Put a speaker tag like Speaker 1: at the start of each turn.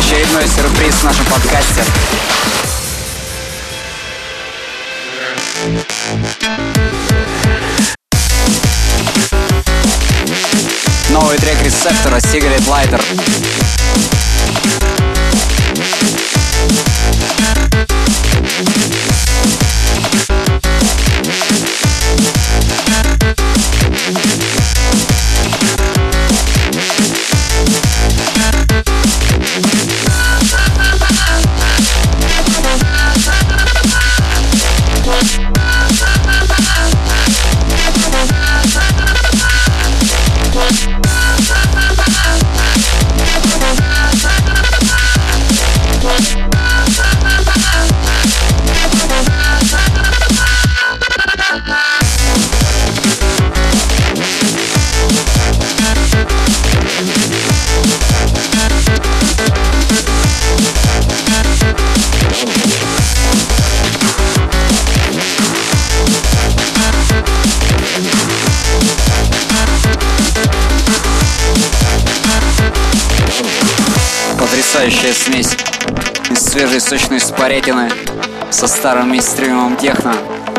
Speaker 1: очередной сюрприз в нашем подкасте. Новый трек Рецептора Cigarette Lighter. Потрясающая смесь из свежей сочной спарятины со старым мейнстримовым техно.